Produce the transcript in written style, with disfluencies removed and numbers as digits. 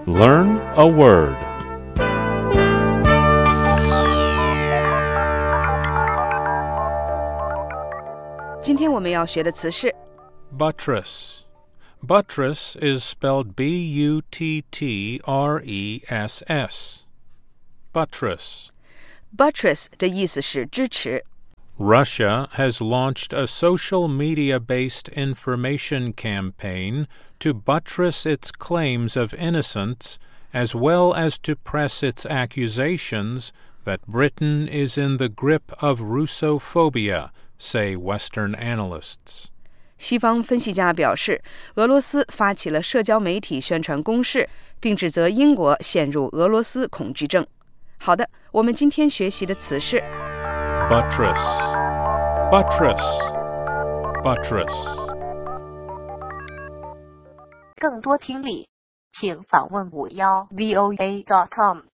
Learn a word. 今天我们要学的词是 Buttress. Buttress is spelled B-U-T-T-R-E-S-S. Buttress. buttress 的意思是支持。 Russia has launched a social media-based information campaign to buttress its claims of innocence as well as to press its accusations that Britain is in the grip of Russophobia, say Western analysts. 西方分析家表示，俄罗斯发起了社交媒体宣传攻势，并指责英国陷入俄罗斯恐惧症。好的，我们今天学习的词是 Buttress. Buttress. Buttress. 更多听力，请访问51voa.com。